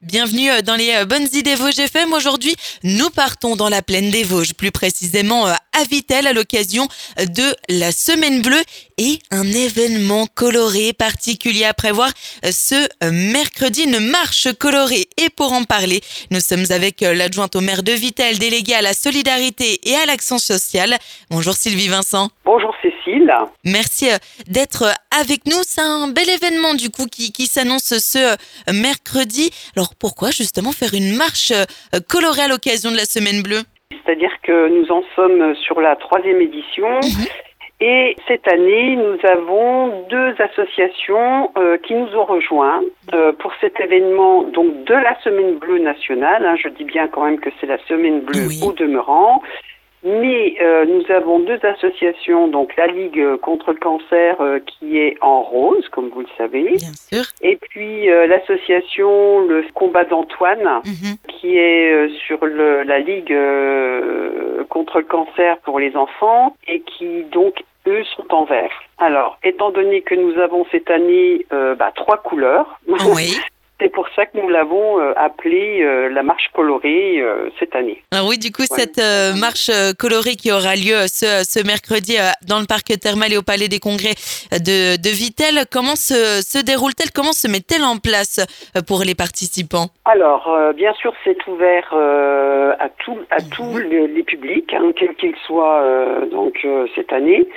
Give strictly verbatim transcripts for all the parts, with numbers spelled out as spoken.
Bienvenue dans les bonnes idées Vosges F M. Aujourd'hui, nous partons dans la plaine des Vosges, plus précisément à Vittel à l'occasion de la Semaine Bleue et un événement coloré particulier à prévoir ce mercredi, une marche colorée. Et pour en parler, nous sommes avec l'adjointe au maire de Vittel, déléguée à la solidarité et à l'action sociale. Bonjour Sylvie Vincent. Bonjour Cécile. Merci d'être avec nous. C'est un bel événement du coup qui, qui s'annonce ce mercredi. Alors pourquoi justement faire une marche colorée à l'occasion de la Semaine Bleue ? C'est-à-dire que nous en sommes sur la troisième édition. Mmh. Et cette année, nous avons deux associations euh, qui nous ont rejoints euh, pour cet événement donc de la Semaine Bleue nationale. Hein, je dis bien quand même que c'est la Semaine Bleue oui. Au demeurant. Mais euh, nous avons deux associations, donc la Ligue contre le cancer euh, qui est en rose, comme vous le savez. Bien sûr. Et puis euh, l'association Le Combat d'Antoine, mm-hmm. qui est euh, sur le, la Ligue euh, contre le cancer pour les enfants et qui donc eux sont en vert. Alors, étant donné que nous avons cette année euh, bah, trois couleurs. Oui. C'est pour ça que nous l'avons euh, appelée euh, la marche colorée euh, cette année. Alors oui, du coup, ouais. cette euh, marche euh, colorée qui aura lieu ce, ce mercredi euh, dans le parc thermal et au palais des congrès de, de Vittel, comment se, se déroule-t-elle, comment se met-elle en place euh, pour les participants ? Alors, euh, bien sûr, c'est ouvert euh, à, tout, à mmh. tous les, les publics, hein, quels qu'ils soient euh, donc, euh, cette année.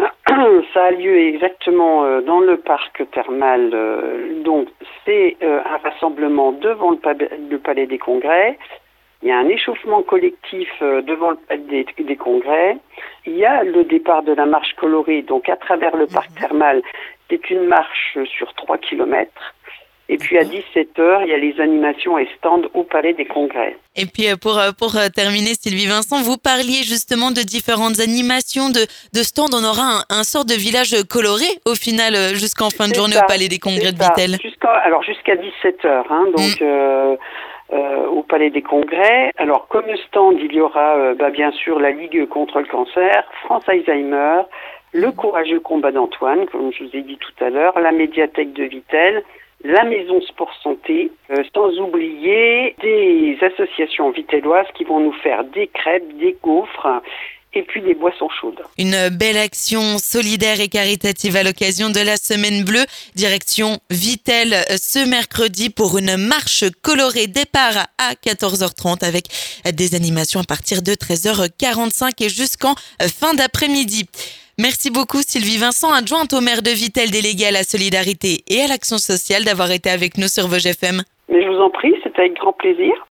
Ça a lieu exactement euh, dans le parc thermal, euh, donc c'est euh, un rassemblement devant le, pa- le palais des congrès. Il y a un échauffement collectif euh, devant le palais des, des congrès. Il y a le départ de la marche colorée, donc à travers le parc thermal. C'est une marche sur trois kilomètres. Et puis à dix-sept heures, il y a les animations et stands au Palais des Congrès. Et puis pour, pour terminer, Sylvie Vincent, vous parliez justement de différentes animations, de, de stands. On aura un, un sort de village coloré au final jusqu'en fin de journée ça, au Palais des Congrès de Vittel. Jusqu'à, alors jusqu'à dix-sept heures, hein, donc mm. euh, euh, au Palais des Congrès. Alors comme stand, il y aura euh, bah, bien sûr la Ligue contre le cancer, France Alzheimer, le courageux combat d'Antoine, comme je vous ai dit tout à l'heure, la médiathèque de Vittel, la Maison Sport Santé, euh, sans oublier des associations vittelloises qui vont nous faire des crêpes, des gaufres et puis des boissons chaudes. Une belle action solidaire et caritative à l'occasion de la Semaine Bleue. Direction Vittel ce mercredi pour une marche colorée. Départ à quatorze heures trente avec des animations à partir de treize heures quarante-cinq et jusqu'en fin d'après-midi. Merci beaucoup Sylvie Vincent, adjointe au maire de Vittel, déléguée à la solidarité et à l'action sociale, d'avoir été avec nous sur Vosges F M. Mais je vous en prie, c'était avec grand plaisir.